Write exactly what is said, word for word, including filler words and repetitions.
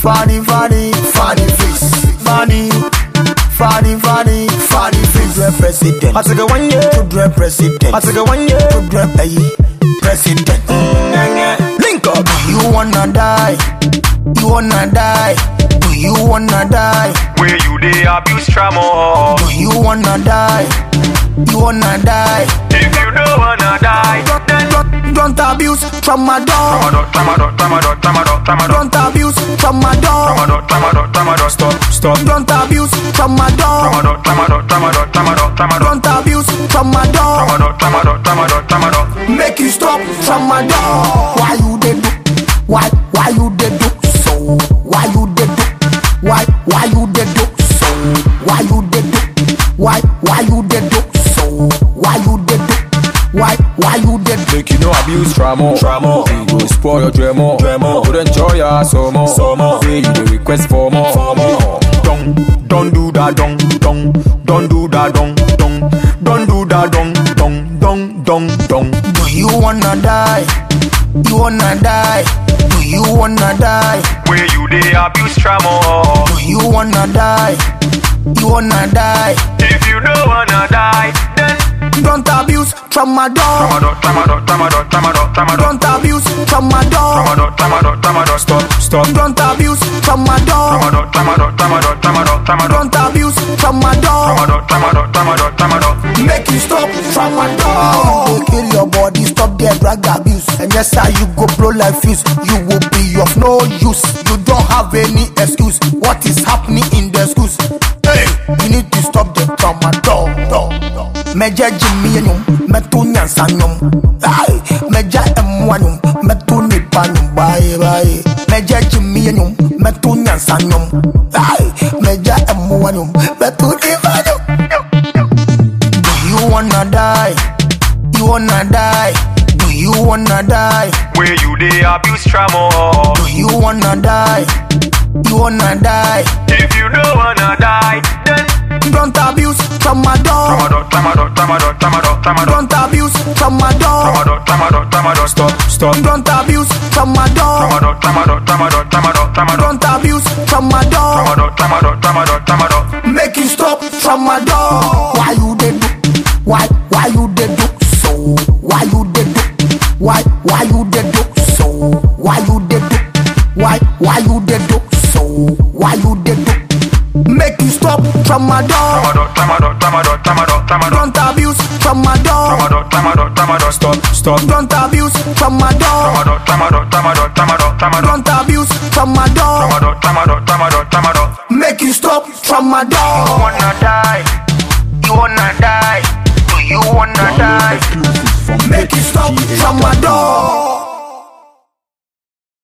funny, funny, funny face, funny, funny, funny, funny face. Children president, I take a one year. Children president, I take a one year. Children pay president. Link up. Do you wanna die? You wanna die? Do you wanna die? Where you dey abuse trauma? Do you wanna die? You wanna die? If you don't wanna die, then Don't, don't abuse tramadol. tramadol, tramadol, tramadol, tramadol, Don't abuse tramadol. tramadol, tramadol, tramadol, stop, stop. Don't abuse tramadol. Tramadol, tramadol, tramadol, tramadol, tramadol, Don't abuse tramadol. tramadol, tramadol, tramadol, tramadol. Make you stop tramadol. Why you did do? Why why you did do so? Why you did do? Why why you did do so? Why you did do? Why why you did do so? Why you did do? Why why you did do? Make you no abuse trauma, trauma. We go spoil your drama, drama. Would enjoy ya so more, so more. Say you dey request for more, for more. Don't, don't do that, don't, don't, don't do that, don't, don't, don't do that, don't, don't, don't, don't, don't. Do you wanna die? You wanna die? Do you wanna die? Where you dey abuse trauma? Do you wanna die? You wanna die? If you don't wanna die, then Don't abuse tramadol. tramadol, tramadol, tramadol, tramadol, tramadol, Don't abuse tramadol. tramadol, tramadol, tramadol, stop, stop. Don't abuse tramadol. Tramadol, tramadol, tramadol, tramadol, tramadol, Don't abuse tramadol. tramadol, tramadol, tramadol, tramadol. Make you stop tramadol. They kill your body, stop their drug abuse. And yes, sir, you go blow like fuse. You will be of no use. You don't have any excuse. What is happening in the schools? Hey, you need to stop the tramadol. Meja Jimmy and you, Metunya Sanyum. Ay, Meja Mwanum, Metuni Panum, bye bye. Meja Jimmy and you, Metunya Sanyum. Ay, Meja Mwanum, Metuni Panum. Do you wanna die? You wanna die? Do you wanna die? Where you dey abuse trauma? Do you wanna die? You wanna die? If you don't wanna die, then Don't abuse tramadol. tramadol, tramadol, tramadol, tramadol, tramadol, Don't abuse tramadol. tramadol, tramadol, tramadol, stop, stop. Don't abuse tramadol. Tramadol, tramadol, tramadol, tramadol, tramadol, Don't abuse tramadol. tramadol, tramadol, tramadol, tramadol. Make you stop tramadol. Why you did do? Why why you did do so? Why you did do? Why why you did do so? Why you did do? Why why you did do so? Why you did do? Make you stop tramadol. Tramadol, tramadol, tramadol, tramadol, tramadol, Don't abuse tramadol. tramadol, tramadol, tramadol, stop, stop. Don't abuse tramadol. Tramadol, tramadol, tramadol, tramadol, tramadol, Don't abuse tramadol. tramadol, tramadol, tramadol, tramadol. Make you stop You tramadol. wanna die? You wanna die? Do you wanna die? Make you stop tramadol.